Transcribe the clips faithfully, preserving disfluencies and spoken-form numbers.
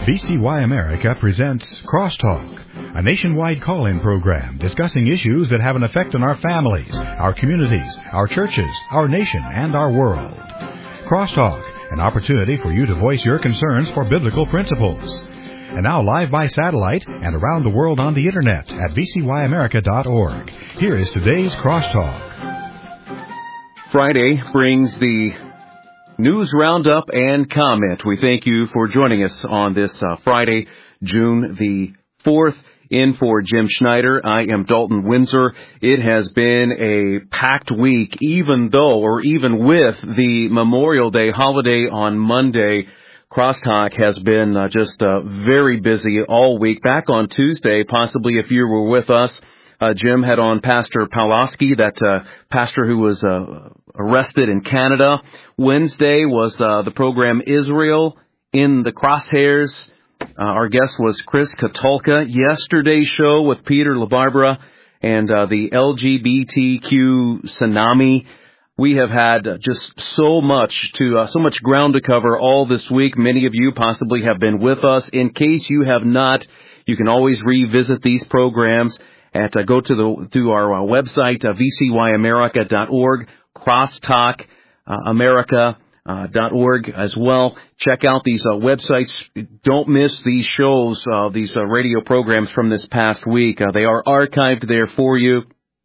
V C Y America presents Crosstalk, a nationwide call-in program discussing issues that have an effect on our families, our communities, our churches, our nation, and our world. Crosstalk, an opportunity for you to voice your concerns for biblical principles. And now live by satellite and around the world on the internet at v c y america dot org. Here is today's Crosstalk. Friday brings the news roundup and comment. We thank you for joining us on this uh, Friday, June the fourth. In for Jim Schneider, I am Dalton Windsor. It has been a packed week, even though, or even with the Memorial Day holiday on Monday. Crosstalk has been uh, just uh, very busy all week. Back on Tuesday, possibly if you were with us, uh, Jim had on Pastor Pawlowski, that uh, pastor who was uh, arrested in Canada. Wednesday was uh, the program Israel in the Crosshairs. Uh, our guest was Chris Katulka. Yesterday's show with Peter LaBarbera and uh, the L G B T Q tsunami. We have had just so much to, uh, so much ground to cover all this week. Many of you possibly have been with us. In case you have not, you can always revisit these programs at, uh, go to the, to our uh, website, uh, v c y america dot org, crosstalk america dot org as well. Check out these uh, websites. Don't miss these shows, uh, these uh, radio programs from this past week. Uh, they are archived there for you.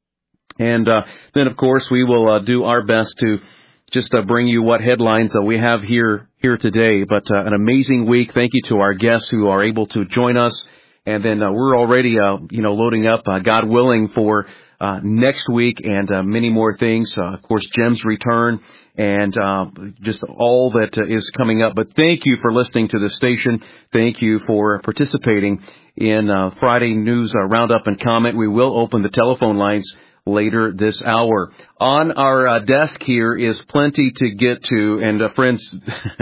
And uh, then, of course, we will uh, do our best to just uh, bring you what headlines uh, we have here here today. But uh, an amazing week. Thank you to our guests who are able to join us. And then uh, we're already, uh, you know, loading up, uh, God willing, for uh, next week and uh, many more things. Uh, of course, Jim's return and uh, just all that uh, is coming up. But thank you for listening to the station. Thank you for participating in uh, Friday News uh, Roundup and Comment. We will open the telephone lines later this hour. On our uh, desk here is plenty to get to, and uh, friends,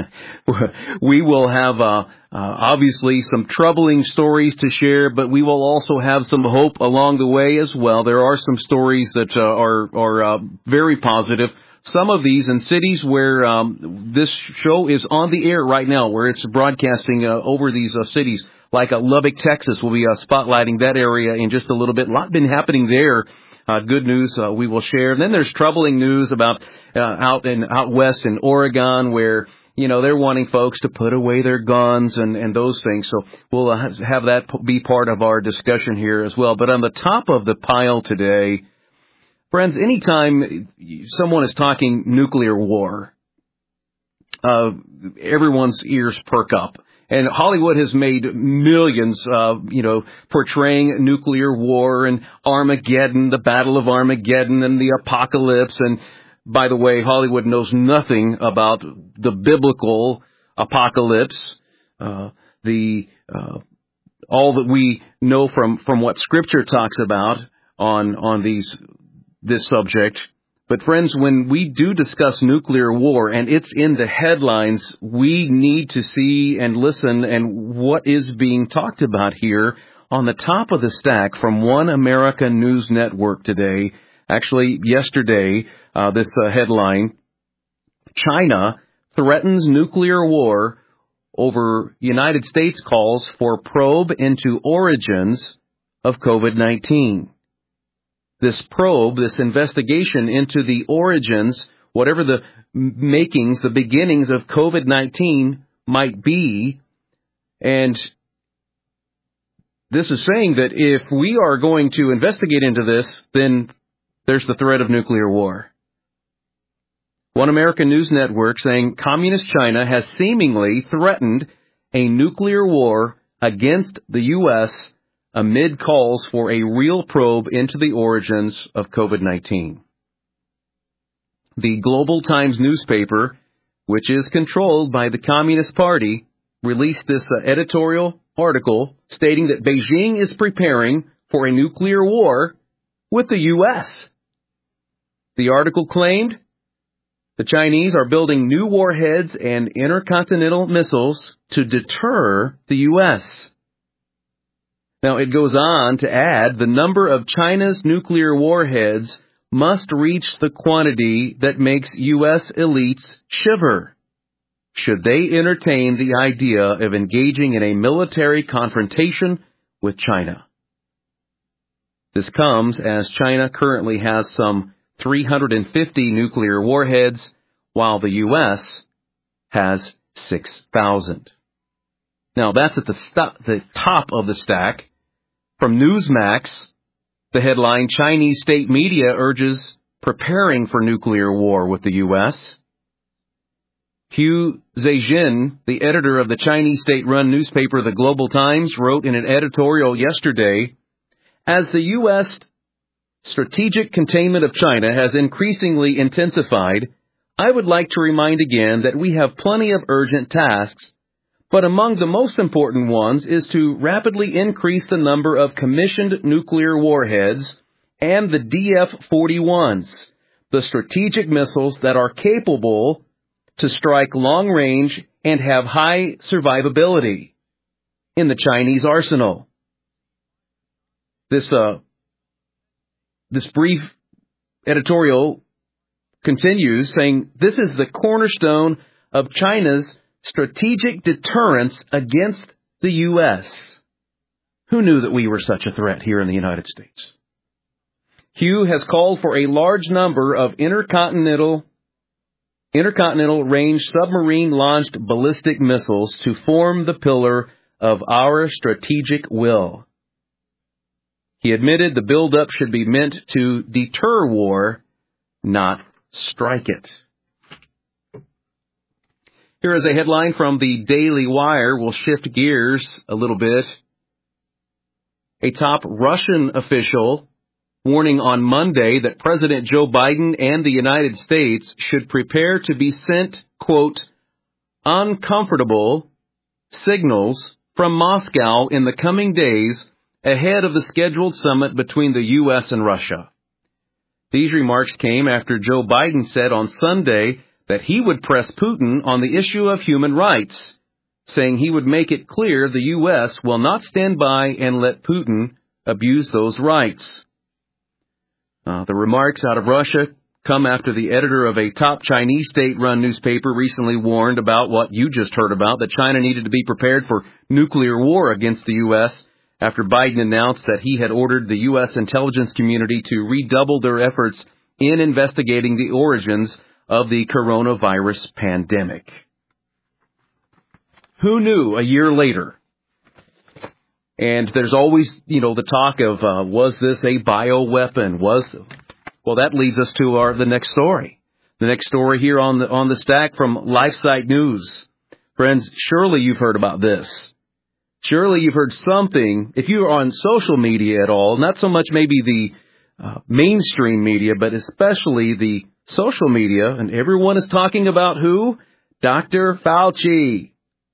we will have uh, uh, obviously some troubling stories to share, but we will also have some hope along the way as well. There are some stories that uh, are are uh, very positive. Some of these in cities where um, this show is on the air right now, where it's broadcasting uh, over these uh, cities, like uh, Lubbock, Texas. We'll be uh, spotlighting that area in just a little bit. A lot been happening there. Uh, good news uh, we will share. And then there's troubling news about uh, out in out west in Oregon, where, you know, they're wanting folks to put away their guns and, and those things. So we'll uh, have that be part of our discussion here as well. But on the top of the pile today, friends, anytime someone is talking nuclear war, uh, everyone's ears perk up. And Hollywood has made millions, uh, you know, portraying nuclear war and Armageddon, the Battle of Armageddon and the apocalypse. And by the way, Hollywood knows nothing about the biblical apocalypse, uh, the uh, all that we know from, from what Scripture talks about on on these this subject. But friends, when we do discuss nuclear war and it's in the headlines, we need to see and listen and what is being talked about here. On the top of the stack from One America News Network today, actually yesterday, uh, this uh, headline, China threatens nuclear war over United States calls for probe into origins of COVID nineteen. This probe, this investigation into the origins, whatever the makings, the beginnings of COVID nineteen might be. And this is saying that if we are going to investigate into this, then there's the threat of nuclear war. One American News Network saying Communist China has seemingly threatened a nuclear war against the U S amid calls for a real probe into the origins of COVID nineteen. The Global Times newspaper, which is controlled by the Communist Party, released this uh, editorial article stating that Beijing is preparing for a nuclear war with the U S. The article claimed the Chinese are building new warheads and intercontinental missiles to deter the U S. Now, it goes on to add the number of China's nuclear warheads must reach the quantity that makes U S elites shiver. should they entertain the idea of engaging in a military confrontation with China. This comes as China currently has some three hundred fifty nuclear warheads, while the U S has six thousand. Now, that's at the, st- the top of the stack. From Newsmax, the headline, Chinese state media urges preparing for nuclear war with the U S. Hu Zhejian, the editor of the Chinese state-run newspaper The Global Times, wrote in an editorial yesterday, as the U S strategic containment of China has increasingly intensified, I would like to remind again that we have plenty of urgent tasks, but among the most important ones is to rapidly increase the number of commissioned nuclear warheads and the D F forty-ones, the strategic missiles that are capable to strike long range and have high survivability in the Chinese arsenal. This, uh, this brief editorial continues saying, this is the cornerstone of China's strategic deterrence against the U S. Who knew that we were such a threat here in the United States? Hu has called for a large number of intercontinental intercontinental range submarine-launched ballistic missiles to form the pillar of our strategic will. He admitted the buildup should be meant to deter war, not strike it. Here is a headline from the Daily Wire. We'll shift gears a little bit. A top Russian official warning on Monday that President Joe Biden and the United States should prepare to be sent, quote, uncomfortable signals from Moscow in the coming days ahead of the scheduled summit between the U S and Russia. These remarks came after Joe Biden said on Sunday that he would press Putin on the issue of human rights, saying he would make it clear the U S will not stand by and let Putin abuse those rights. Uh, the remarks out of Russia come after the editor of a top Chinese state-run newspaper recently warned about what you just heard about, that China needed to be prepared for nuclear war against the U S after Biden announced that he had ordered the U S intelligence community to redouble their efforts in investigating the origins of the coronavirus pandemic. Who knew a year later? And there's always, you know, the talk of, uh, was this a bioweapon? Was, well, that leads us to our, the next story. The next story here on the, on the stack from LifeSite News. Friends, surely you've heard about this. Surely you've heard something, if you're on social media at all, not so much maybe the uh, mainstream media, but especially the social media, and everyone is talking about who? Doctor Fauci.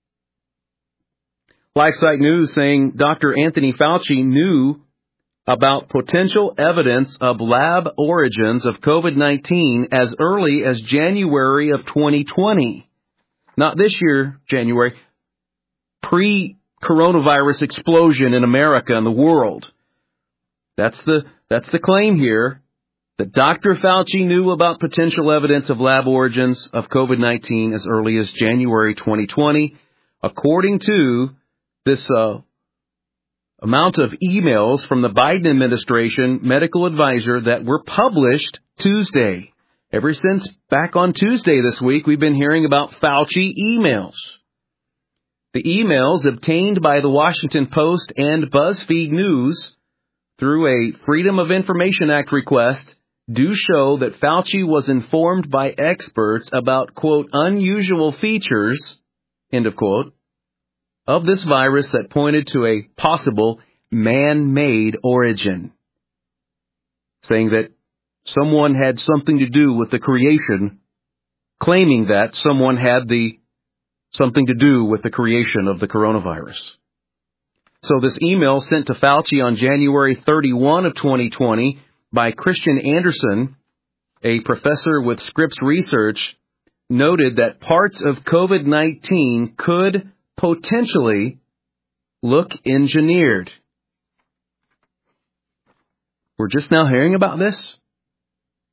LifeSite News saying Doctor Anthony Fauci knew about potential evidence of lab origins of COVID nineteen as early as January of twenty twenty. Not this year, January, pre-coronavirus explosion in America and the world. That's the, that's the claim here, that Doctor Fauci knew about potential evidence of lab origins of COVID nineteen as early as January twenty twenty, according to this uh, amount of emails from the Biden administration medical advisor that were published Tuesday. Ever since back on Tuesday this week, we've been hearing about Fauci emails. The emails obtained by the Washington Post and BuzzFeed News through a Freedom of Information Act request do show that Fauci was informed by experts about, quote, unusual features, end of quote, of this virus that pointed to a possible man-made origin, saying that someone had something to do with the creation, claiming that someone had the something to do with the creation of the coronavirus. So this email sent to Fauci on January thirty-first of twenty twenty by Christian Anderson, a professor with Scripps Research, noted that parts of COVID nineteen could potentially look engineered. We're just now hearing about this?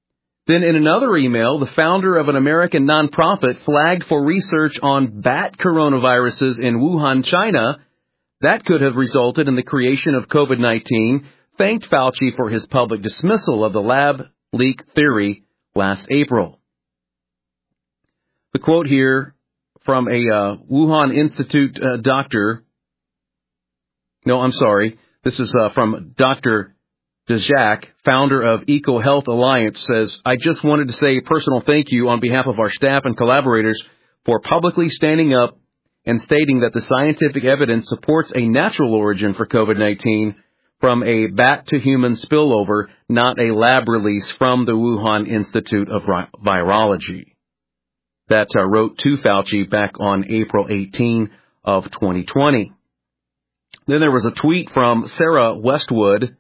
Then in another email, the founder of an American nonprofit flagged for research on bat coronaviruses in Wuhan, China, that could have resulted in the creation of COVID nineteen, thanked Fauci for his public dismissal of the lab leak theory last April. The quote here from a uh, Wuhan Institute uh, doctor, no, I'm sorry, this is uh, from Doctor Daszak, founder of EcoHealth Alliance, says, I just wanted to say a personal thank you on behalf of our staff and collaborators for publicly standing up and stating that the scientific evidence supports a natural origin for COVID nineteen from a bat-to-human spillover, not a lab release from the Wuhan Institute of Virology. That uh, wrote to Fauci back on April eighteenth of twenty twenty. Then there was a tweet from Sarah Westwood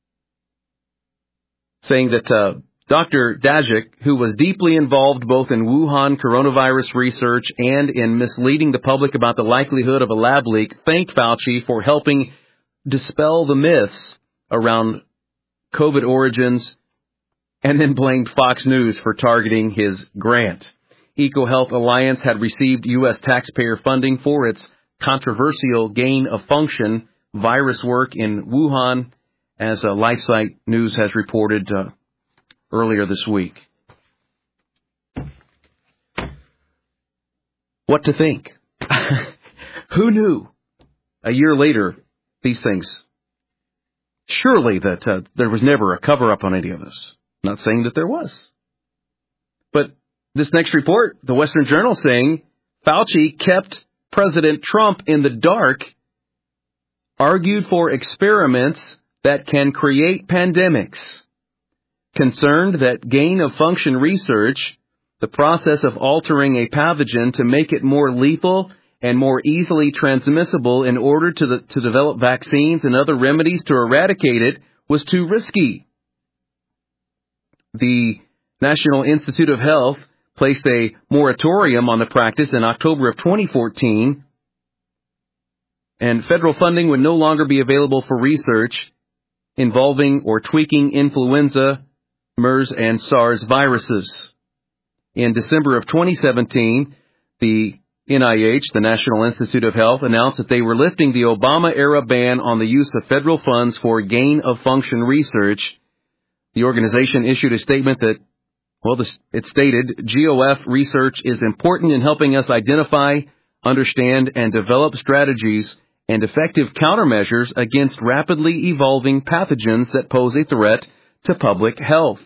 saying that uh, Doctor Daszak, who was deeply involved both in Wuhan coronavirus research and in misleading the public about the likelihood of a lab leak, thanked Fauci for helping dispel the myths around COVID origins, and then blamed Fox News for targeting his grant. EcoHealth Alliance had received U S taxpayer funding for its controversial gain-of-function virus work in Wuhan, as uh, LifeSite News has reported uh, earlier this week. What to think? Who knew? A year later, these things. Surely that uh, there was never a cover-up on any of this. Not saying that there was. But this next report, the Western Journal saying, Fauci kept President Trump in the dark, argued for experiments that can create pandemics, concerned that gain-of-function research, the process of altering a pathogen to make it more lethal and more easily transmissible in order to, the, to develop vaccines and other remedies to eradicate it, was too risky. The National Institute of Health placed a moratorium on the practice in October of twenty fourteen, and federal funding would no longer be available for research involving or tweaking influenza, MERS, and SARS viruses. In December of twenty seventeen, the N I H, the National Institute of Health, announced that they were lifting the Obama-era ban on the use of federal funds for gain-of-function research. The organization issued a statement that, well, this, it stated, G O F research is important in helping us identify, understand, and develop strategies and effective countermeasures against rapidly evolving pathogens that pose a threat to public health.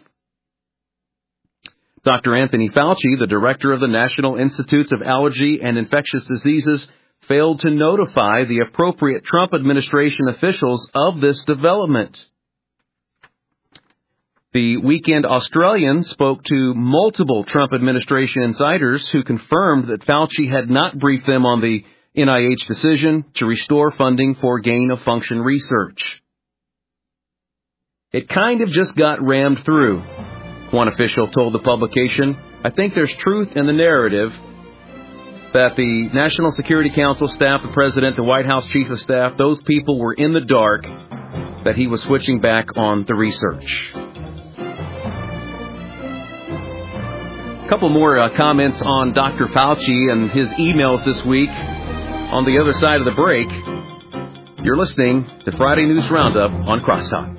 Doctor Anthony Fauci, the director of the National Institutes of Allergy and Infectious Diseases, failed to notify the appropriate Trump administration officials of this development. The Weekend Australian spoke to multiple Trump administration insiders who confirmed that Fauci had not briefed them on the N I H decision to restore funding for gain-of-function research. It kind of just got rammed through, one official told the publication. I think there's truth in the narrative that the National Security Council staff, the president, the White House chief of staff, those people were in the dark that he was switching back on the research. A couple more uh, comments on Doctor Fauci and his emails this week on the other side of the break. You're listening to Friday News Roundup on Crosstalk.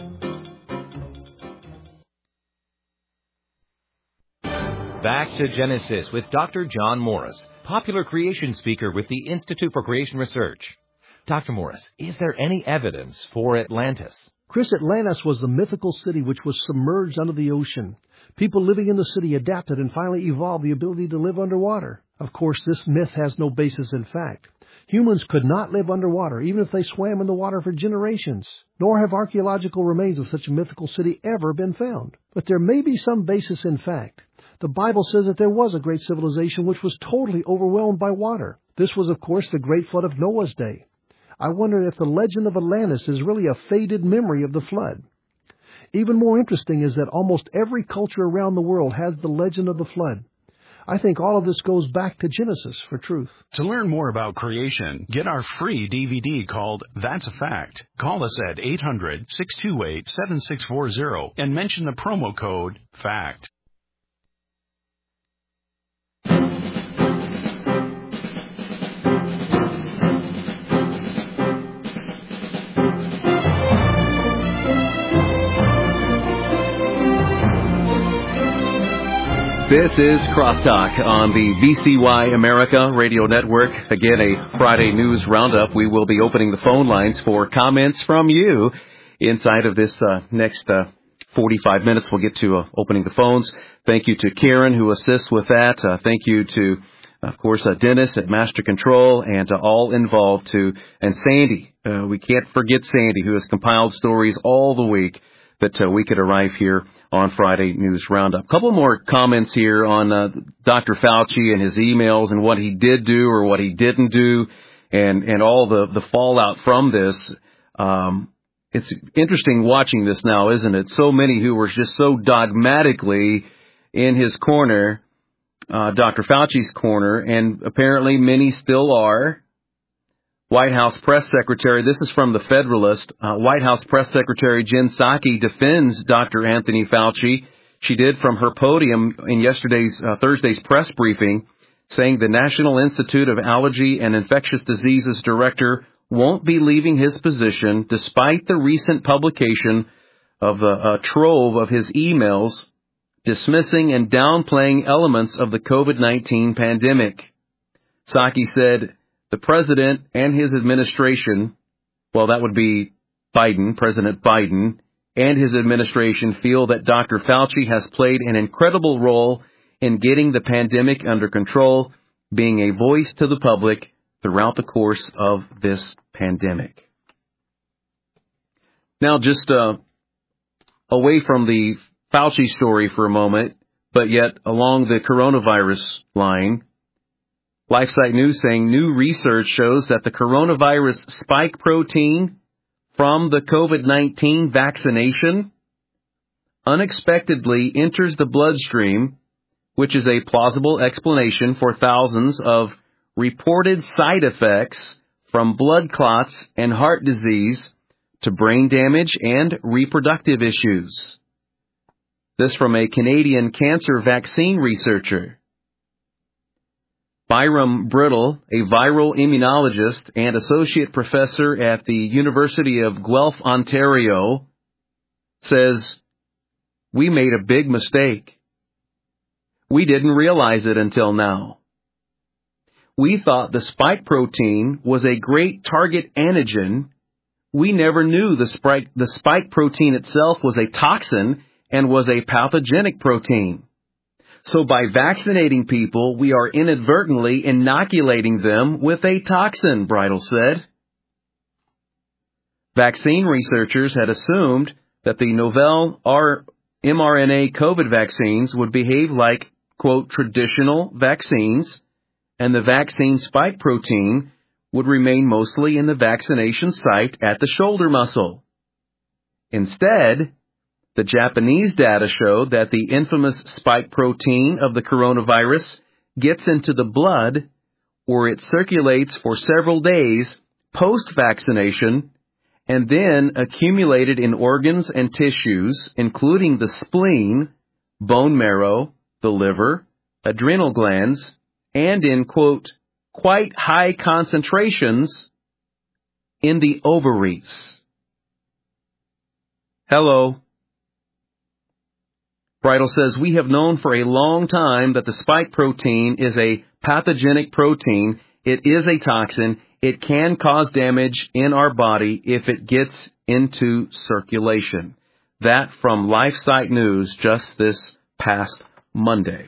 Back to Genesis with Doctor John Morris, popular creation speaker with the Institute for Creation Research. Doctor Morris, is there any evidence for Atlantis? Chris, Atlantis was the mythical city which was submerged under the ocean. People living in the city adapted and finally evolved the ability to live underwater. Of course, this myth has no basis in fact. Humans could not live underwater, even if they swam in the water for generations. Nor have archaeological remains of such a mythical city ever been found. But there may be some basis in fact. The Bible says that there was a great civilization which was totally overwhelmed by water. This was, of course, the great flood of Noah's day. I wonder if the legend of Atlantis is really a faded memory of the flood. Even more interesting is that almost every culture around the world has the legend of the flood. I think all of this goes back to Genesis for truth. To learn more about creation, get our free D V D called That's a Fact. Call us at eight hundred, six two eight, seven six four zero and mention the promo code FACT. This is Crosstalk on the V C Y America Radio Network. Again, a Friday news roundup. We will be opening the phone lines for comments from you inside of this uh, next uh, forty-five minutes. We'll get to uh, opening the phones. Thank you to Karen, who assists with that. Uh, thank you to, of course, uh, Dennis at Master Control, and uh, all involved to, and Sandy. Uh, we can't forget Sandy, who has compiled stories all the week that uh, we could arrive here on Friday News Roundup. A couple more comments here on uh, Doctor Fauci and his emails and what he did do or what he didn't do, and, and all the, the fallout from this. Um, it's interesting watching this now, isn't it? So many who were just so dogmatically in his corner, uh, Doctor Fauci's corner, and apparently many still are. White House Press Secretary, this is from the Federalist, uh, White House Press Secretary Jen Psaki defends Doctor Anthony Fauci. She did from her podium in yesterday's, uh, Thursday's press briefing, saying the National Institute of Allergy and Infectious Diseases Director won't be leaving his position despite the recent publication of a, a trove of his emails dismissing and downplaying elements of the COVID nineteen pandemic. Psaki said, the president and his administration, well, that would be Biden, President Biden, and his administration feel that Doctor Fauci has played an incredible role in getting the pandemic under control, being a voice to the public throughout the course of this pandemic. Now, just uh, away from the Fauci story for a moment, but yet along the coronavirus line, LifeSite News saying new research shows that the coronavirus spike protein from the COVID nineteen vaccination unexpectedly enters the bloodstream, which is a plausible explanation for thousands of reported side effects from blood clots and heart disease to brain damage and reproductive issues. This from a Canadian cancer vaccine researcher. Byram Brittle, a viral immunologist and associate professor at the University of Guelph, Ontario, says, we made a big mistake. We didn't realize it until now. We thought the spike protein was a great target antigen. We never knew the spike, the spike protein itself was a toxin and was a pathogenic protein. So by vaccinating people, we are inadvertently inoculating them with a toxin, Bridle said. Vaccine researchers had assumed that the novel mRNA COVID vaccines would behave like, quote, traditional vaccines, and the vaccine spike protein would remain mostly in the vaccination site at the shoulder muscle. Instead, the Japanese data showed that the infamous spike protein of the coronavirus gets into the blood, where it circulates for several days post-vaccination, and then accumulated in organs and tissues, including the spleen, bone marrow, the liver, adrenal glands, and in, quote, quite high concentrations in the ovaries. Hello. Bridle says, we have known for a long time that the spike protein is a pathogenic protein. It is a toxin. It can cause damage in our body if it gets into circulation. That from LifeSite News just this past Monday.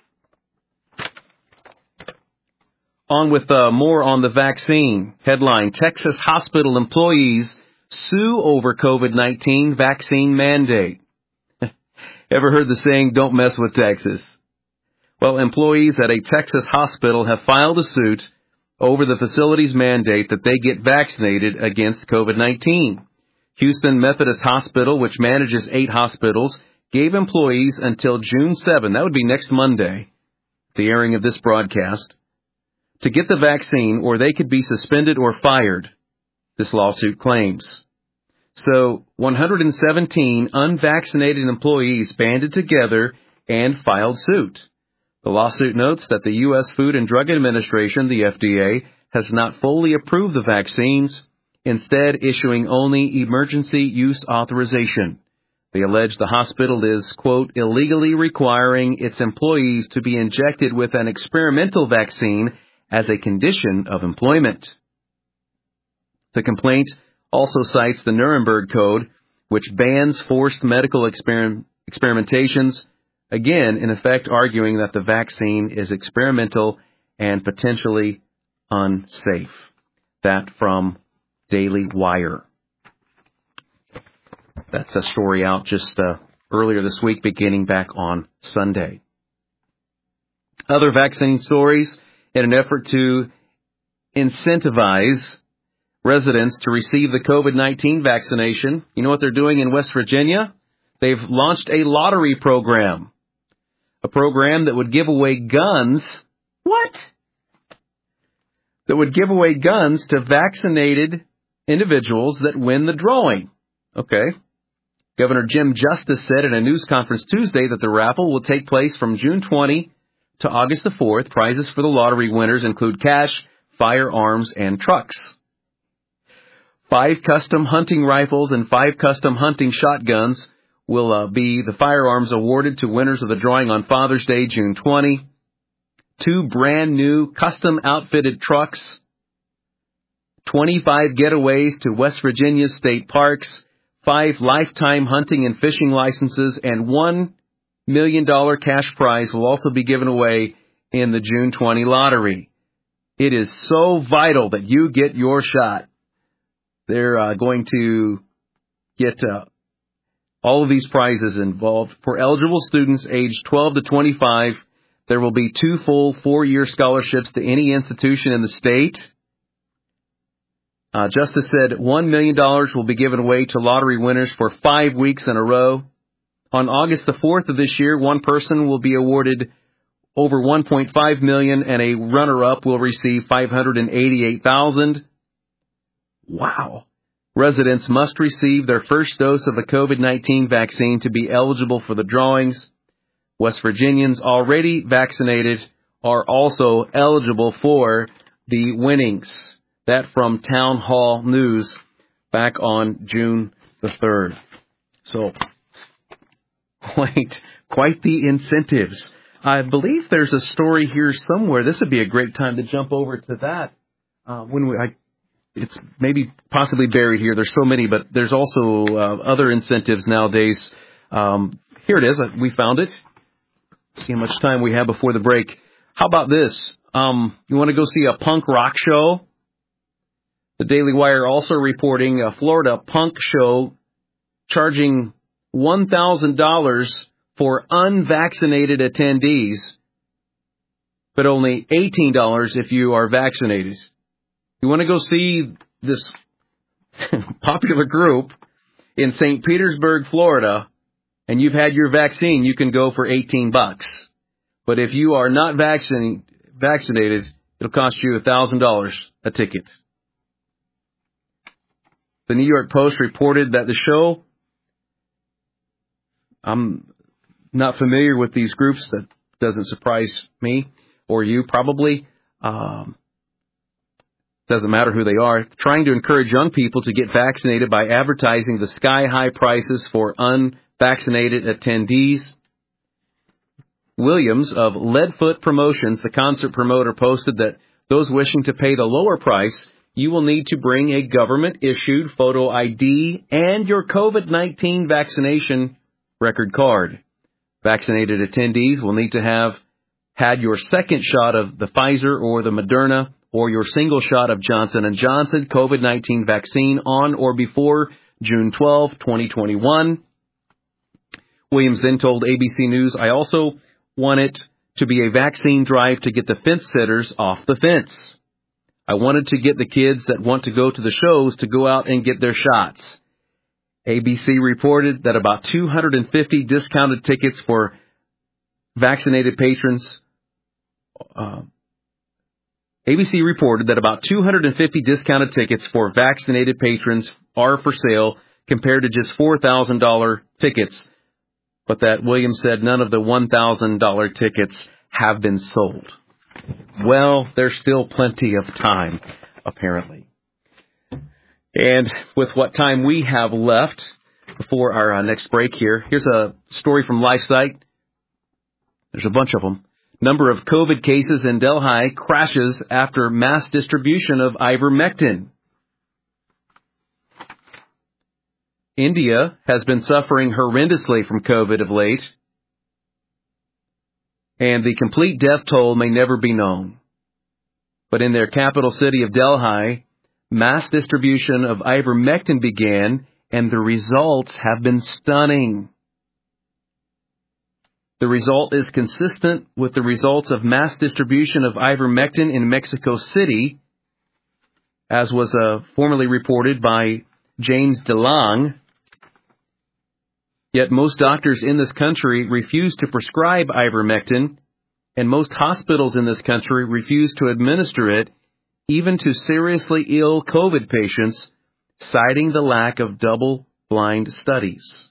On with uh, more on the vaccine. Headline, Texas hospital employees sue over COVID nineteen vaccine mandate. Ever heard the saying, don't mess with Texas? Well, employees at a Texas hospital have filed a suit over the facility's mandate that they get vaccinated against COVID nineteen. Houston Methodist Hospital, which manages eight hospitals, gave employees until June seventh, that would be next Monday, the airing of this broadcast, to get the vaccine or they could be suspended or fired, this lawsuit claims. So one hundred seventeen unvaccinated employees banded together and filed suit. The lawsuit notes that the U S Food and Drug Administration, the F D A, has not fully approved the vaccines, instead issuing only emergency use authorization. They allege the hospital is, quote, illegally requiring its employees to be injected with an experimental vaccine as a condition of employment. The complaint also cites the Nuremberg Code, which bans forced medical exper- experimentations, again, in effect arguing that the vaccine is experimental and potentially unsafe. That from Daily Wire. That's a story out just uh, earlier this week, beginning back on Sunday. Other vaccine stories, in an effort to incentivize residents to receive the COVID nineteen vaccination. You know what they're doing in West Virginia? They've launched a lottery program. A program that would give away guns. What? That would give away guns to vaccinated individuals that win the drawing. Okay. Governor Jim Justice said in a news conference Tuesday that the raffle will take place from June twentieth to August the fourth. Prizes for the lottery winners include cash, firearms, and trucks. Five custom hunting rifles and five custom hunting shotguns will uh, be the firearms awarded to winners of the drawing on Father's Day, June twentieth. Two brand new custom outfitted trucks, twenty-five getaways to West Virginia state parks, five lifetime hunting and fishing licenses, and one million dollars cash prize will also be given away in the June twentieth lottery. It is so vital that you get your shot. They're uh, going to get uh, all of these prizes involved. For eligible students aged twelve to twenty-five, there will be two full four-year scholarships to any institution in the state. Uh, Justice said one million dollars will be given away to lottery winners for five weeks in a row. On August the fourth of this year, one person will be awarded over one point five million dollars and a runner-up will receive five hundred eighty-eight thousand dollars. Wow. Residents must receive their first dose of the COVID nineteen vaccine to be eligible for the drawings. West Virginians already vaccinated are also eligible for the winnings. That from Town Hall News back on June the third. So, quite, quite the incentives. I believe there's a story here somewhere. This would be a great time to jump over to that. Uh, when we, I, it's maybe possibly buried here. There's so many, but there's also uh, other incentives nowadays. Um, here it is. We found it. See how much time we have before the break. How about this? Um, you want to go see a punk rock show? The Daily Wire also reporting a Florida punk show charging one thousand dollars for unvaccinated attendees, but only eighteen dollars if you are vaccinated. You want to go see this popular group in Saint Petersburg, Florida, and you've had your vaccine, you can go for eighteen bucks. But if you are not vaccin- vaccinated, it'll cost you one thousand dollars a ticket. The New York Post reported that the show, I'm not familiar with these groups. That doesn't surprise me or you probably. Um, doesn't matter who they are. Trying to encourage young people to get vaccinated by advertising the sky-high prices for unvaccinated attendees. Williams of Leadfoot Promotions, the concert promoter, posted that those wishing to pay the lower price, you will need to bring a government-issued photo I D and your COVID nineteen vaccination record card. Vaccinated attendees will need to have had your second shot of the Pfizer or the Moderna or your single shot of Johnson and Johnson COVID nineteen vaccine on or before June twelfth, twenty twenty-one. Williams then told A B C News, I also want it to be a vaccine drive to get the fence sitters off the fence. I wanted to get the kids that want to go to the shows to go out and get their shots. A B C reported that about two hundred fifty discounted tickets for vaccinated patrons. Uh, A B C reported that about two hundred fifty discounted tickets for vaccinated patrons are for sale compared to just four thousand dollars tickets. But that Williams said none of the one thousand dollars tickets have been sold. Well, there's still plenty of time, apparently. And with what time we have left, before our uh, next break here. Here's a story from LifeSite. There's a bunch of them. Number of COVID cases in Delhi crashes after mass distribution of ivermectin. India has been suffering horrendously from COVID of late, and the complete death toll may never be known. But in their capital city of Delhi, mass distribution of ivermectin began, and the results have been stunning. The result is consistent with the results of mass distribution of ivermectin in Mexico City, as was uh, formerly reported by James DeLong. Yet most doctors in this country refuse to prescribe ivermectin, and most hospitals in this country refuse to administer it, even to seriously ill COVID patients, citing the lack of double-blind studies.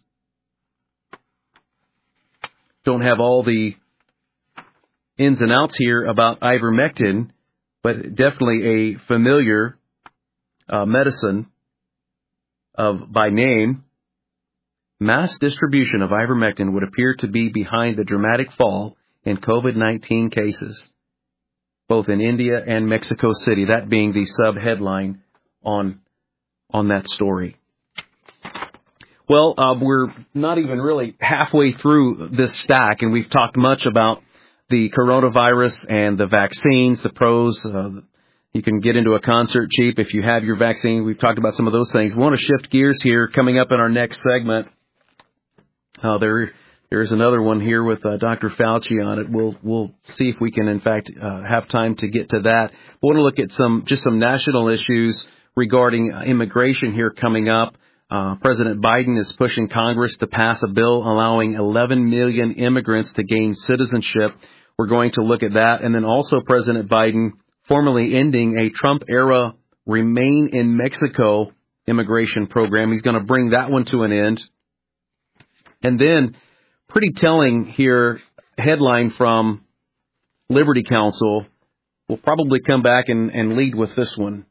Don't have all the ins and outs here about ivermectin, but definitely a familiar uh, medicine of by name. Mass distribution of ivermectin would appear to be behind the dramatic fall in COVID nineteen cases, both in India and Mexico City, that being the sub-headline on, on that story. Well, uh, we're not even really halfway through this stack, and we've talked much about the coronavirus and the vaccines, the pros. Uh, you can get into a concert cheap if you have your vaccine. We've talked about some of those things. We want to shift gears here. Coming up in our next segment, uh, there there is another one here with uh, Doctor Fauci on it. We'll we'll see if we can, in fact, uh, have time to get to that. We want to look at some just some national issues regarding uh, immigration here coming up. Uh, President Biden is pushing Congress to pass a bill allowing eleven million immigrants to gain citizenship. We're going to look at that. And then also President Biden formally ending a Trump-era Remain in Mexico immigration program. He's going to bring that one to an end. And then, pretty telling here, headline from Liberty Counsel. We'll probably come back and, and lead with this one.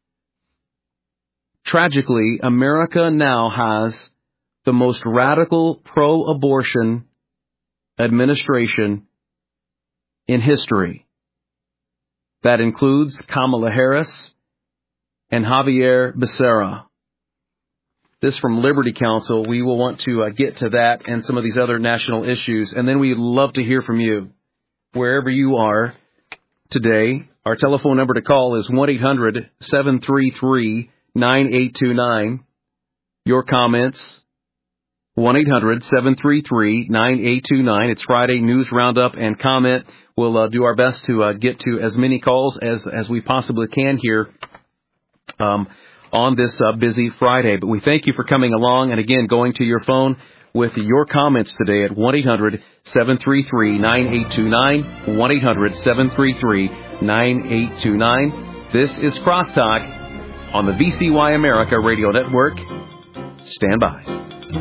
Tragically, America now has the most radical pro-abortion administration in history. That includes Kamala Harris and Javier Becerra. This from Liberty Counsel. We will want to uh, get to that and some of these other national issues. And then we'd love to hear from you, wherever you are today. Our telephone number to call is one eight hundred seven three three nine eight two nine. Your comments, one eight hundred seven three three nine eight two nine. It's Friday News Roundup and Comment. We'll uh, do our best to uh, get to as many calls as, as we possibly can here um, on this uh, busy Friday. But we thank you for coming along, and again, going to your phone with your comments today at one eight hundred seven three three nine eight two nine, one eight hundred seven three three nine eight two nine. This is Crosstalk on the V C Y America Radio Network. Stand by.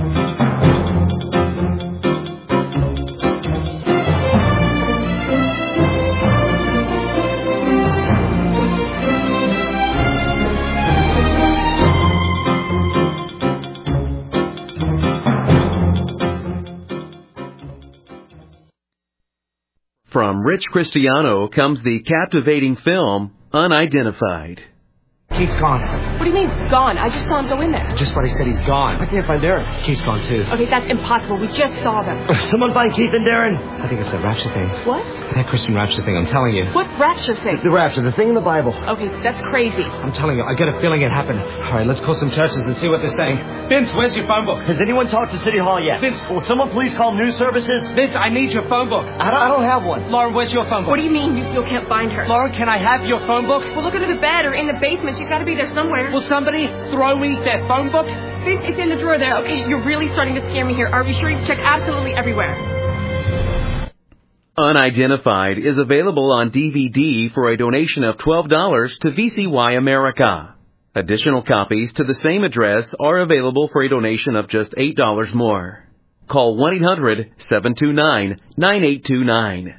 From Rich Cristiano comes the captivating film Unidentified. Keith's gone. What do you mean, gone? I just saw him go in there. Just what he said, he's gone. I can't find Darren. Keith's gone, too. Okay, that's impossible. We just saw them. Someone find Keith and Darren. I think it's that rapture thing. What? That Christian rapture thing, I'm telling you. What rapture thing? The rapture, the thing in the Bible. Okay, that's crazy. I'm telling you, I get a feeling it happened. All right, let's call some churches and see what they're saying. Vince, where's your phone book? Has anyone talked to City Hall yet? Vince. Will someone please call news services? Vince, I need your phone book. I don't, I don't have one. Lauren, where's your phone book? What do you mean you still can't find her? Lauren, can I have your phone book? Well, look under the bed or in the basement. She's got to be there somewhere. Will somebody throw me their phone book? Vince, it's in the drawer there. Okay, you're really starting to scare me here. Are we sure you've checked absolutely everywhere? Unidentified is available on D V D for a donation of twelve dollars to V C Y America. Additional copies to the same address are available for a donation of just eight dollars more. Call one eight hundred seven two nine nine eight two nine.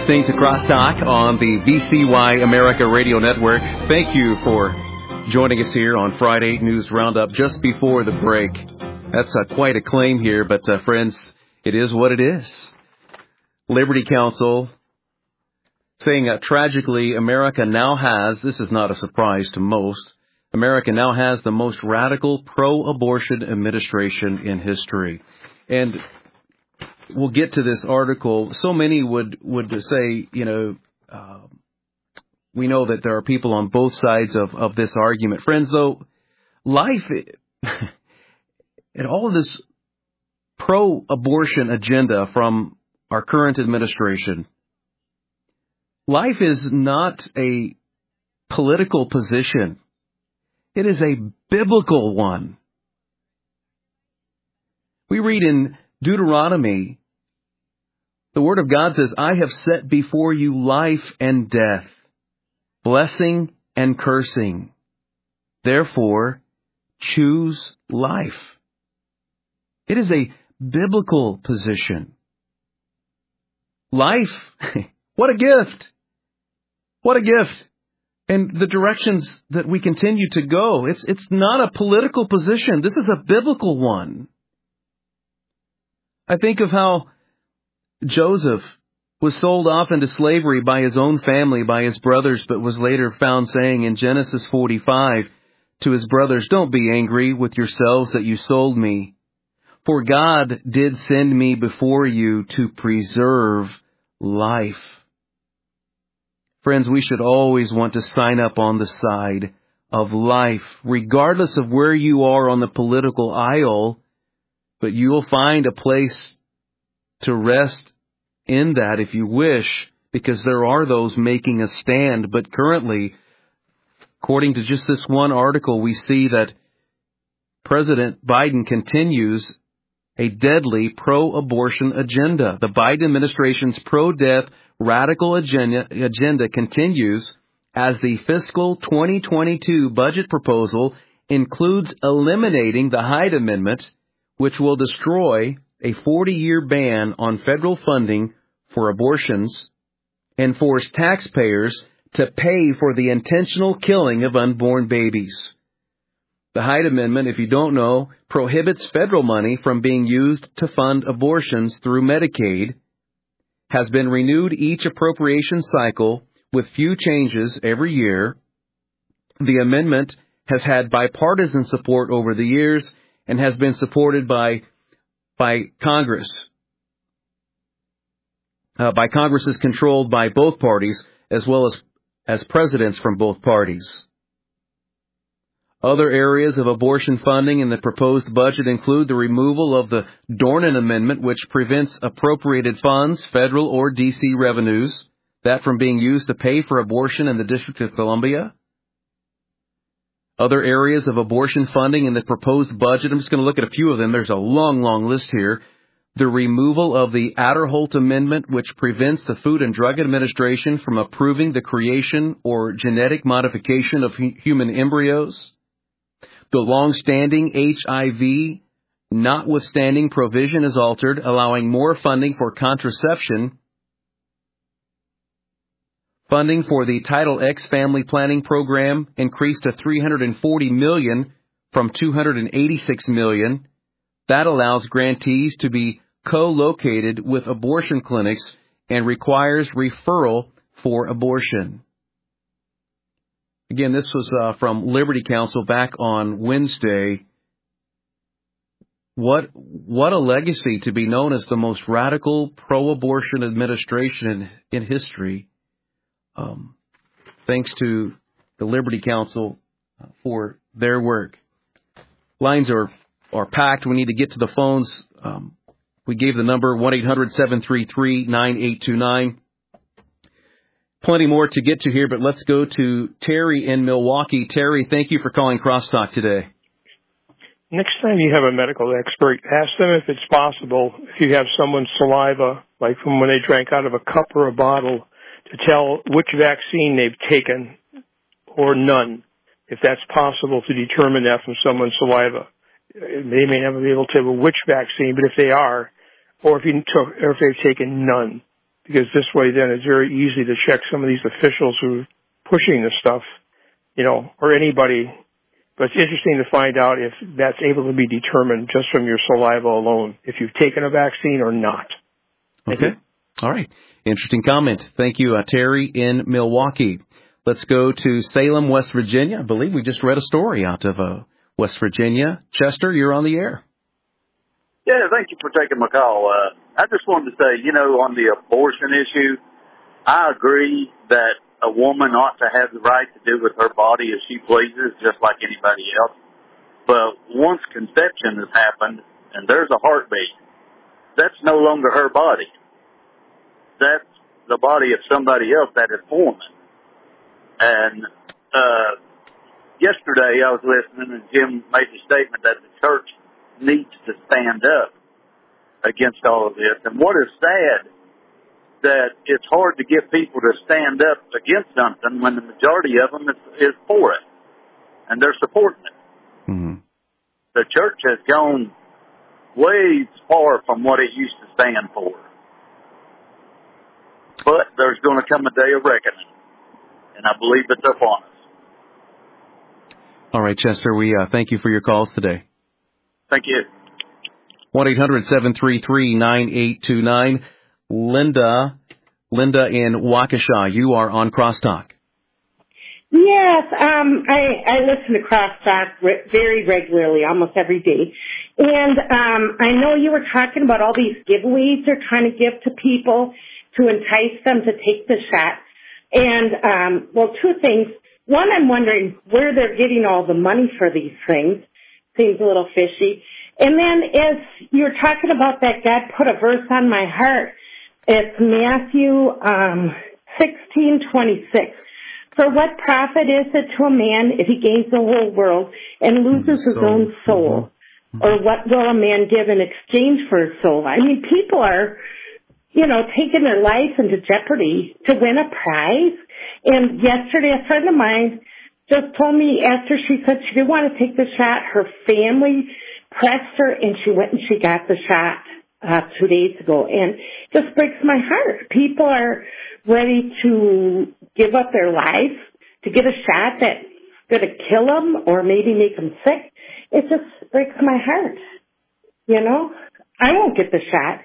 listening to Crosstalk on the V C Y America Radio Network. Thank you for joining us here on Friday News Roundup just before the break. That's uh, quite a claim here, but uh, friends, it is what it is. Liberty Counsel saying uh, tragically, America now has, this is not a surprise to most, America now has the most radical pro-abortion administration in history. And we'll get to this article. So many would, would say, you know, uh, we know that there are people on both sides of, of this argument. Friends, though, life and all of this pro-abortion agenda from our current administration, life is not a political position. It is a biblical one. We read in Deuteronomy, the Word of God says, I have set before you life and death, blessing and cursing. Therefore, choose life. It is a biblical position. Life, what a gift. What a gift. And the directions that we continue to go, it's it's not a political position. This is a biblical one. I think of how Joseph was sold off into slavery by his own family, by his brothers, but was later found saying in Genesis forty-five to his brothers, don't be angry with yourselves that you sold me, for God did send me before you to preserve life. Friends, we should always want to sign up on the side of life, regardless of where you are on the political aisle, but you will find a place to rest in that if you wish, because there are those making a stand. But currently, according to just this one article, we see that President Biden continues a deadly pro-abortion agenda. The Biden administration's pro-death radical agenda, agenda continues as the fiscal twenty twenty-two budget proposal includes eliminating the Hyde Amendment, which will destroy a forty-year ban on federal funding for abortions and force taxpayers to pay for the intentional killing of unborn babies. The Hyde Amendment, if you don't know, prohibits federal money from being used to fund abortions through Medicaid, has been renewed each appropriation cycle with few changes every year. The amendment has had bipartisan support over the years and has been supported by by Congress, uh, by Congresses controlled by both parties, as well as, as presidents from both parties. Other areas of abortion funding in the proposed budget include the removal of the Dornan Amendment, which prevents appropriated funds, federal or D C revenues, that from being used to pay for abortion in the District of Columbia. Other areas of abortion funding in the proposed budget, I'm just going to look at a few of them. There's a long, long list here. The removal of the Aderholt Amendment, which prevents the Food and Drug Administration from approving the creation or genetic modification of human embryos. The long-standing H I V notwithstanding provision is altered, allowing more funding for contraception. Funding for the Title X family planning program increased to three hundred forty million dollars from two hundred eighty-six million dollars. That allows grantees to be co-located with abortion clinics and requires referral for abortion. Again, this was uh, from Liberty Counsel back on Wednesday. What what a legacy to be known as the most radical pro-abortion administration in, in history. Um, thanks to the Liberty Counsel uh, for their work. Lines are, are packed. We need to get to the phones. Um, we gave the number one eight hundred seven three three nine eight two nine. Plenty more to get to here, but let's go to Terry in Milwaukee. Terry, thank you for calling Crosstalk today. Next time you have a medical expert, ask them if it's possible, if you have someone's saliva, like from when they drank out of a cup or a bottle, to tell which vaccine they've taken or none, if that's possible to determine that from someone's saliva. They may never be able to tell which vaccine, but if they are, or if you took, or if they've taken none. because this way then it's very easy to check some of these officials who are pushing this stuff, you know, or anybody. But it's interesting to find out if that's able to be determined just from your saliva alone, if you've taken a vaccine or not. Okay. All right. Interesting comment. Thank you, uh, Terry in Milwaukee. Let's go to Salem, West Virginia. I believe we just read a story out of uh, West Virginia. Chester, you're on the air. Yeah, thank you for taking my call. Uh, I just wanted to say, you know, on the abortion issue, I agree that a woman ought to have the right to do with her body as she pleases, just like anybody else. But once conception has happened and there's a heartbeat, that's no longer her body. That's the body of somebody else that is forming. And uh, yesterday I was listening and Jim made the statement that the church needs to stand up against all of this. And what is sad, that it's hard to get people to stand up against something when the majority of them is, is for it, and they're supporting it. Mm-hmm. The church has gone way far from what it used to stand for. But there's going to come a day of reckoning, and I believe it's upon us. All right, Chester, we uh, thank you for your calls today. Thank you. one eight hundred seven three three nine eight two nine. Linda, Linda in Waukesha, you are on Crosstalk. Yes, um, I, I listen to Crosstalk re- very regularly, almost every day. And um, I know you were talking about all these giveaways they're trying to give to people to entice them to take the shot. And, um, well, two things. One, I'm wondering where they're getting all the money for these things. Seems a little fishy. And then as you're talking about that, God put a verse on my heart. It's Matthew um, sixteen twenty-six. For what profit is it to a man if he gains the whole world and loses his soul. own soul? Mm-hmm. Or what will a man give in exchange for his soul? I mean, people are, you know, taking their life into jeopardy to win a prize. And yesterday, a friend of mine just told me after she said she didn't want to take the shot, her family pressed her and she went and she got the shot. Uh, two days ago, and just breaks my heart. People are ready to give up their life to get a shot that's going to kill them or maybe make them sick. It just breaks my heart. You know, I won't get the shot.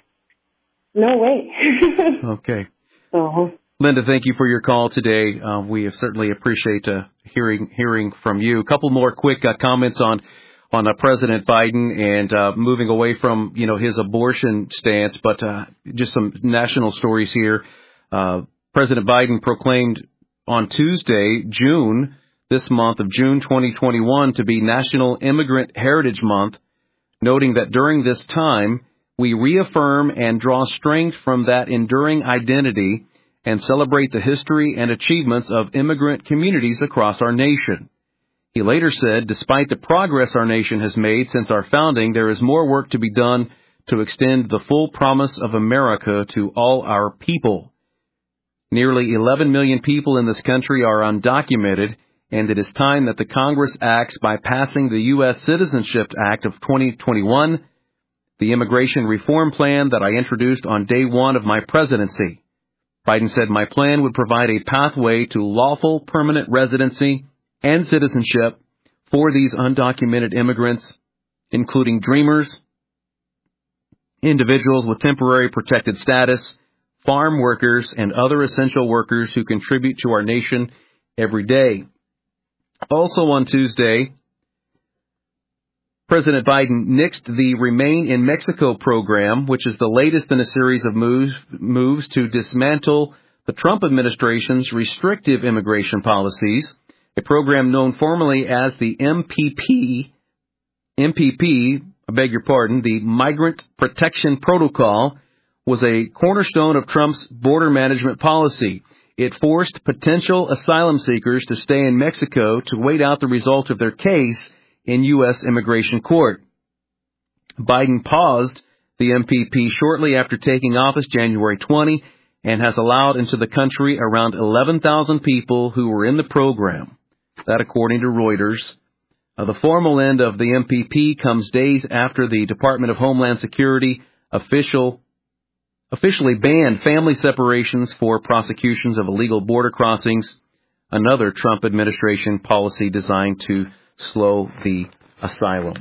No way. Okay. So, Linda, thank you for your call today. Uh, we certainly appreciate uh, hearing hearing from you. A couple more quick uh, comments on. on uh, President Biden and uh, moving away from, you know, his abortion stance, but uh, just some national stories here. Uh, President Biden proclaimed on Tuesday, June, this month of June twenty twenty-one, to be National Immigrant Heritage Month, noting that during this time, we reaffirm and draw strength from that enduring identity and celebrate the history and achievements of immigrant communities across our nation. He later said, despite the progress our nation has made since our founding, there is more work to be done to extend the full promise of America to all our people. Nearly eleven million people in this country are undocumented, and it is time that the Congress acts by passing the U S Citizenship Act of twenty twenty-one, the immigration reform plan that I introduced on day one of my presidency. Biden said my plan would provide a pathway to lawful permanent residency and citizenship for these undocumented immigrants, including dreamers, individuals with temporary protected status, farm workers, and other essential workers who contribute to our nation every day. Also on Tuesday, President Biden nixed the Remain in Mexico program, which is the latest in a series of moves, moves to dismantle the Trump administration's restrictive immigration policies. A program known formally as the M P P, M P P, I beg your pardon, the Migrant Protection Protocol, was a cornerstone of Trump's border management policy. It forced potential asylum seekers to stay in Mexico to wait out the result of their case in U S immigration court. Biden paused the M P P shortly after taking office January twentieth and has allowed into the country around eleven thousand people who were in the program. That according to Reuters. Uh, the formal end of the M P P comes days after the Department of Homeland Security official officially banned family separations for prosecutions of illegal border crossings, another Trump administration policy designed to slow the asylum.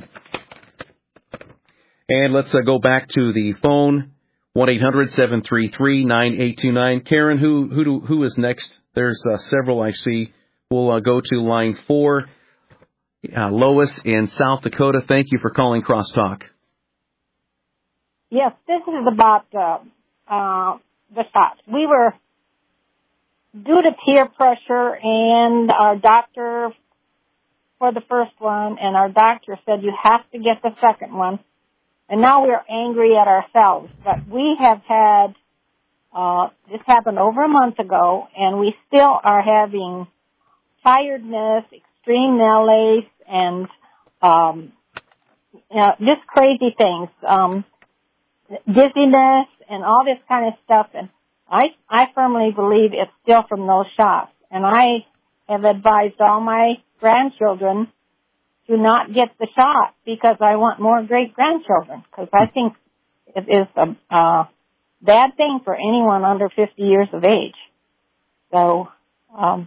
And let's uh, go back to the phone, one eight hundred seven three three nine eight two nine. Karen, who who do, who is next? There's uh, several I see. We'll uh, go to line four. Uh, Lois in South Dakota, thank you for calling Crosstalk. Yes, this is about uh, uh, the shots. We were, due to peer pressure and our doctor for the first one, and our doctor said you have to get the second one. And now we're angry at ourselves. But we have had, uh, this happened over a month ago, and we still are having tiredness, extreme malaise, and um, you know, just crazy things, um, dizziness, and all this kind of stuff. And I, I firmly believe it's still from those shots. And I have advised all my grandchildren to not get the shot because I want more great-grandchildren, because I think it is a uh, bad thing for anyone under fifty years of age. So um,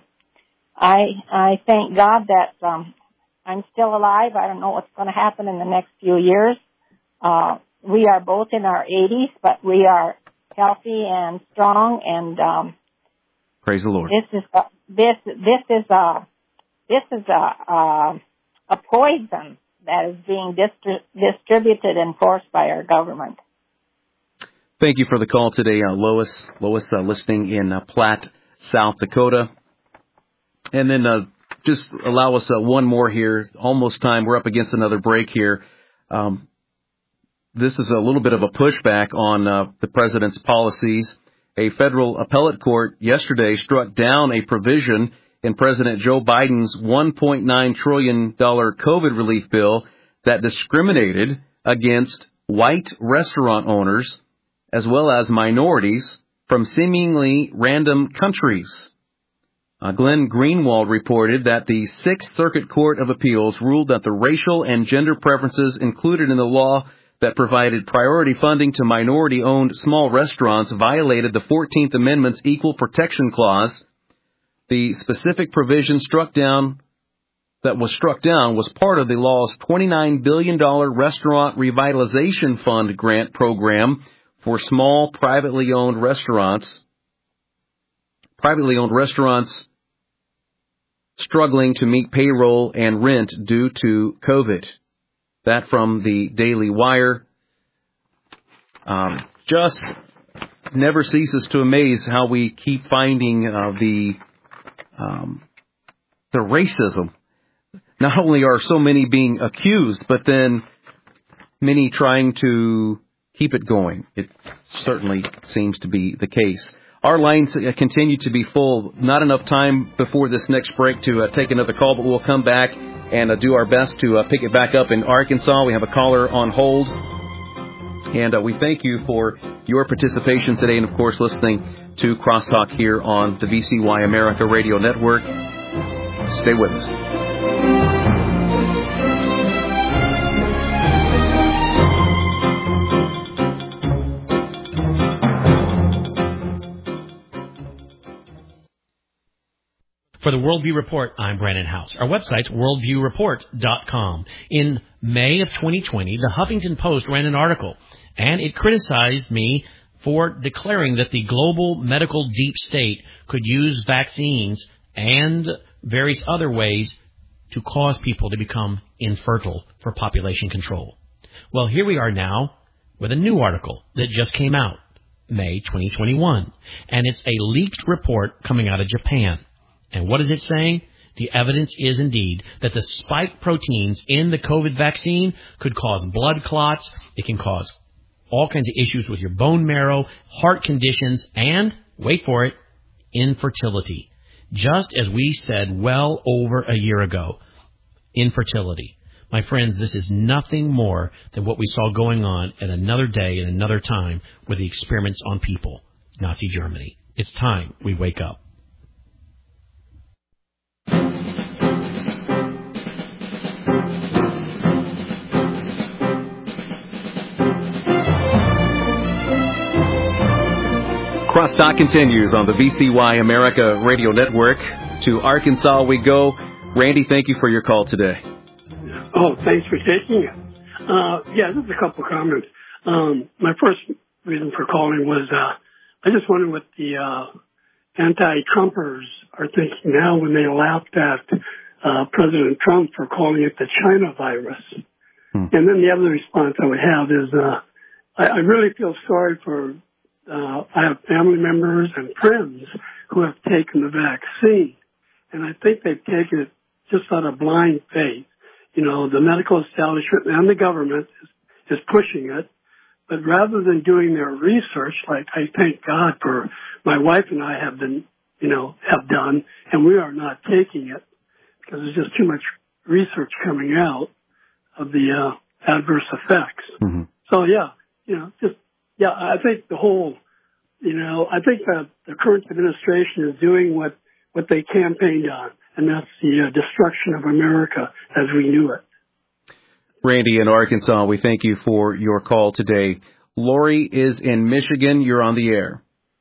I I thank God that um, I'm still alive. I don't know what's going to happen in the next few years. Uh, we are both in our eighties, but we are healthy and strong. And um, praise the Lord. This is a, this this is a this is a. a a poison that is being distri- distributed and forced by our government. Thank you for the call today, uh, Lois. Lois uh, listening in uh, Platte, South Dakota. And then uh, just allow us uh, one more here. Almost time. We're up against another break here. Um, this is a little bit of a pushback on uh, the president's policies. A federal appellate court yesterday struck down a provision in President Joe Biden's one point nine trillion dollars COVID relief bill that discriminated against white restaurant owners as well as minorities from seemingly random countries. Uh, Glenn Greenwald reported that the Sixth Circuit Court of Appeals ruled that the racial and gender preferences included in the law that provided priority funding to minority-owned small restaurants violated the fourteenth Amendment's Equal Protection Clause. The specific provision struck down that was struck down was part of the law's twenty-nine billion dollars Restaurant Revitalization Fund grant program for small privately owned restaurants. Privately owned restaurants struggling to meet payroll and rent due to COVID. That from the Daily Wire. Um, just never ceases to amaze how we keep finding uh, the Um, the racism. Not only are so many being accused, but then many trying to keep it going. It certainly seems to be the case. Our lines continue to be full. Not enough time before this next break to uh, take another call, but we'll come back and uh, do our best to uh, pick it back up in Arkansas. We have a caller on hold. And uh, we thank you for your participation today and, of course, listening to Crosstalk here on the V C Y America Radio Network. Stay with us. For the Worldview Report, I'm Brandon House. Our website's worldview report dot com. In May of twenty twenty, the Huffington Post ran an article, and it criticized me for declaring that the global medical deep state could use vaccines and various other ways to cause people to become infertile for population control. Well, here we are now with a new article that just came out, May twenty twenty-one, and it's a leaked report coming out of Japan. And what is it saying? The evidence is indeed that the spike proteins in the COVID vaccine could cause blood clots. It can cause all kinds of issues with your bone marrow, heart conditions, and, wait for it, infertility. Just as we said well over a year ago, infertility. My friends, this is nothing more than what we saw going on at another day and another time with the experiments on people, Nazi Germany. It's time we wake up. Crosstalk continues on the V C Y America Radio Network. To Arkansas we go. Randy, thank you for your call today. Oh, thanks for taking it. Uh, yeah, just a couple comments. Um, my first reason for calling was uh, I just wondered what the uh, anti-Trumpers are thinking now when they laughed at uh, President Trump for calling it the China virus. Hmm. And then the other response I would have is uh, I, I really feel sorry for uh, I have family members and friends who have taken the vaccine, and I think they've taken it just out of blind faith. You know, the medical establishment and the government is, is pushing it, but rather than doing their research, like I thank God for my wife and I have been, you know, have done, and we are not taking it because there's just too much research coming out of the uh, adverse effects. Mm-hmm. So yeah, you know, just yeah, I think the whole, you know, I think that the current administration is doing what what they campaigned on. And that's the uh, destruction of America as we knew it. Randy in Arkansas, we thank you for your call today. Lori is in Michigan. You're on the air.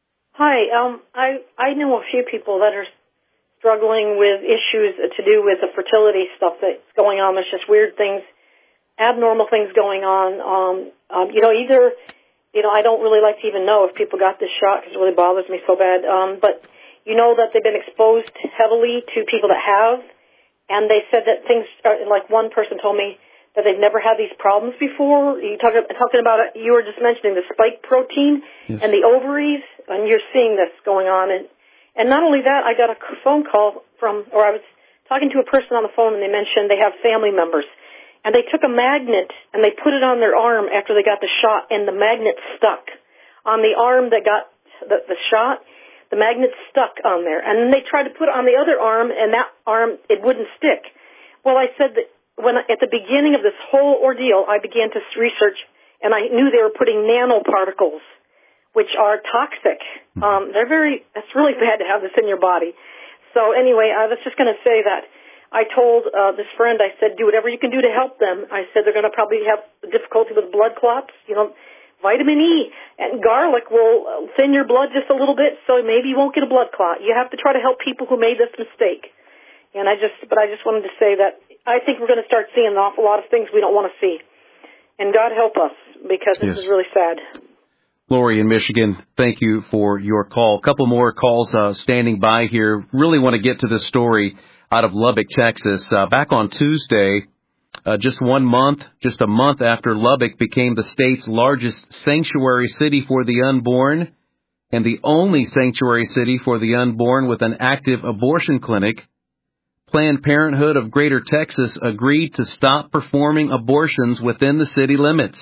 Hi. Um, I, I know a few people that are struggling with issues to do with the fertility stuff that's going on. There's just weird things, abnormal things going on. Um, um, you know, either, you know, I don't really like to even know if people got this shot because it really bothers me so bad. Um, but you know that they've been exposed heavily to people that have, and they said that things are, like one person told me that they've never had these problems before. You talk, talking about it, you were just mentioning the spike protein yes. and the ovaries, and you're seeing this going on. And, and not only that, I got a phone call from, or I was talking to a person on the phone, and they mentioned they have family members, and they took a magnet and they put it on their arm after they got the shot, and the magnet stuck on the arm that got the, the shot. The magnet stuck on there, and then they tried to put it on the other arm, and that arm, it wouldn't stick. Well, I said that when at the beginning of this whole ordeal, I began to research, and I knew they were putting nanoparticles, which are toxic. Um, they're very, it's really bad to have this in your body. So anyway, I was just going to say that I told uh, this friend, I said, do whatever you can do to help them. I said they're going to probably have difficulty with blood clots, you know, vitamin E and garlic will thin your blood just a little bit, so maybe you won't get a blood clot. You have to try to help people who made this mistake. And I just, but I just wanted to say that I think we're going to start seeing an awful lot of things we don't want to see. And God help us, because this yes. is really sad. Lori in Michigan, thank you for your call. A couple more calls uh, standing by here. Really want to get to this story out of Lubbock, Texas. Uh, back on Tuesday, Uh, just one month, just a month after Lubbock became the state's largest sanctuary city for the unborn and the only sanctuary city for the unborn with an active abortion clinic, Planned Parenthood of Greater Texas agreed to stop performing abortions within the city limits.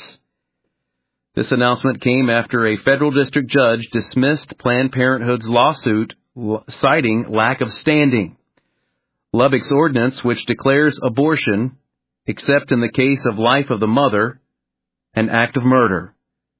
This announcement came after a federal district judge dismissed Planned Parenthood's lawsuit, citing lack of standing. Lubbock's ordinance, which declares abortion, except in the case of life of the mother, an act of murder,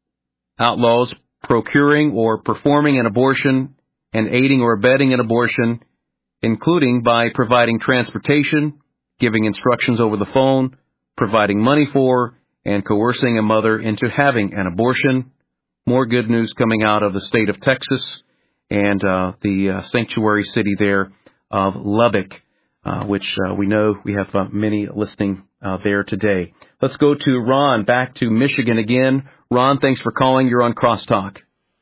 outlaws procuring or performing an abortion and aiding or abetting an abortion, including by providing transportation, giving instructions over the phone, providing money for, and coercing a mother into having an abortion. More good news coming out of the state of Texas and uh, the uh, sanctuary city there of Lubbock, uh, which uh, we know we have uh, many listening Uh, there today. Let's go to Ron, back to Michigan again. Ron, thanks for calling. You're on Crosstalk.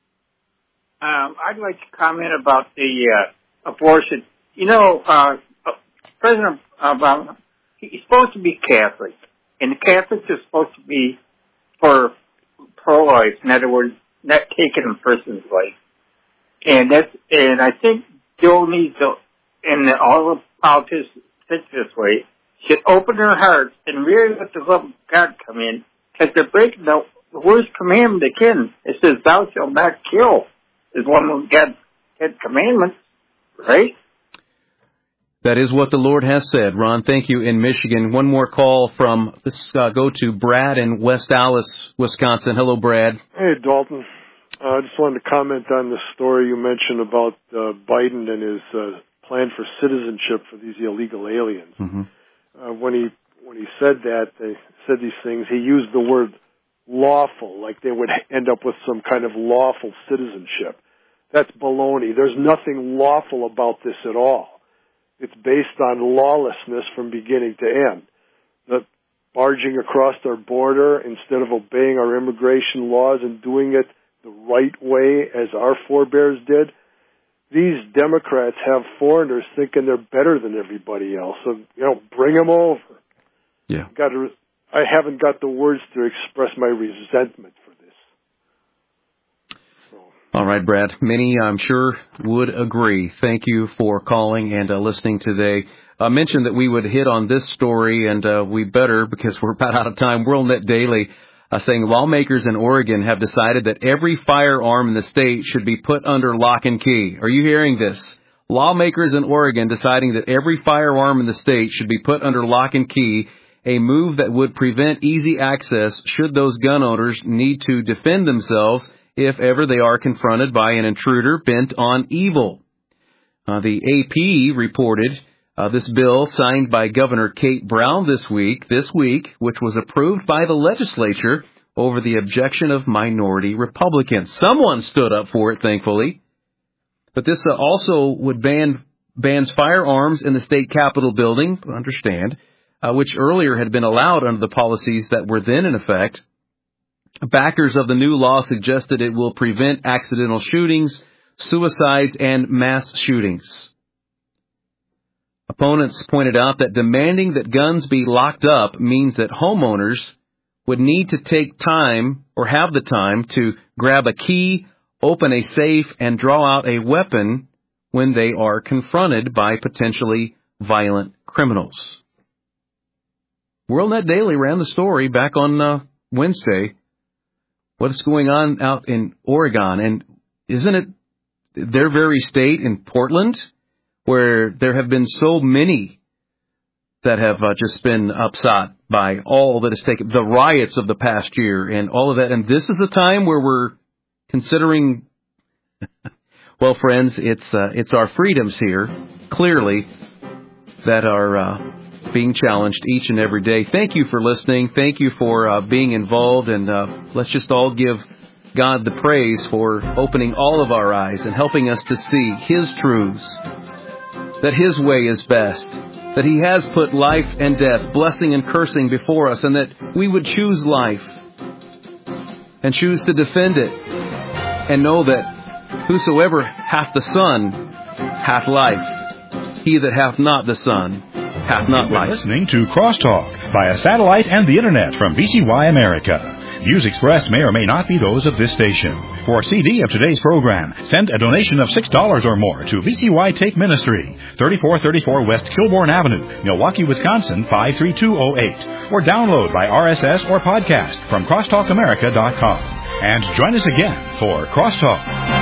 Um, I'd like to comment about the uh, abortion. You know, uh, President Obama, he's supposed to be Catholic, and the Catholics are supposed to be for pro-life. In other words, not taking a person's life. And that's, and I think Joe needs to, and all the politicians think this way, should open their hearts and really let the love of God come in, because they're breaking the worst commandment they can. It says, thou shalt not kill, is one of God's Ten Commandments, right? That is what the Lord has said. Ron, thank you in Michigan. One more call from, let's uh, go to Brad in West Allis, Wisconsin. Hello, Brad. Hey, Dalton. I uh, just wanted to comment on the story you mentioned about uh, Biden and his uh, plan for citizenship for these illegal aliens. Mm-hmm. Uh, when he when he said that, they said these things, he used the word lawful, like they would end up with some kind of lawful citizenship. That's baloney. There's nothing lawful about this at all. It's based on lawlessness from beginning to end. The barging across our border instead of obeying our immigration laws and doing it the right way as our forebears did. These Democrats have foreigners thinking they're better than everybody else. So, you know, bring them over. Yeah. Got to, I haven't got the words to express my resentment for this. So. All right, Brad. Many, I'm sure, would agree. Thank you for calling and uh, listening today. I mentioned that we would hit on this story, and uh, we better because we're about out of time. WorldNet Daily uh, saying lawmakers in Oregon have decided that every firearm in the state should be put under lock and key. Are you hearing this? Lawmakers in Oregon deciding that every firearm in the state should be put under lock and key, a move that would prevent easy access should those gun owners need to defend themselves if ever they are confronted by an intruder bent on evil. Uh, the A P reported uh, this bill signed by Governor Kate Brown this week, this week, which was approved by the legislature over the objection of minority Republicans. Someone stood up for it, thankfully. But this uh, also would ban bans firearms in the state capitol building, understand, uh, which earlier had been allowed under the policies that were then in effect. Backers of the new law suggested it will prevent accidental shootings, suicides, and mass shootings. Opponents pointed out that demanding that guns be locked up means that homeowners would need to take time or have the time to grab a key, open a safe, and draw out a weapon when they are confronted by potentially violent criminals. WorldNet Daily ran the story back on uh, Wednesday. What's going on out in Oregon? And isn't it their very state in Portland where there have been so many that have uh, just been upset by all that has taken, the riots of the past year and all of that. And this is a time where we're considering, well, friends, it's uh, it's our freedoms here, clearly, that are uh, being challenged each and every day. Thank you for listening. Thank you for uh, being involved. And uh, let's just all give God the praise for opening all of our eyes and helping us to see His truths, that His way is best, that He has put life and death, blessing and cursing before us, and that we would choose life and choose to defend it and know that whosoever hath the Son hath life. He that hath not the Son hath not life. Listening to Crosstalk via satellite and the Internet from V C Y America. Views expressed may or may not be those of this station. For a C D of today's program, send a donation of six dollars or more to V C Y Take Ministry, thirty-four thirty-four West Kilbourne Avenue, Milwaukee, Wisconsin, five three two oh eight. Or download by R S S or podcast from crosstalk america dot com. And join us again for Crosstalk.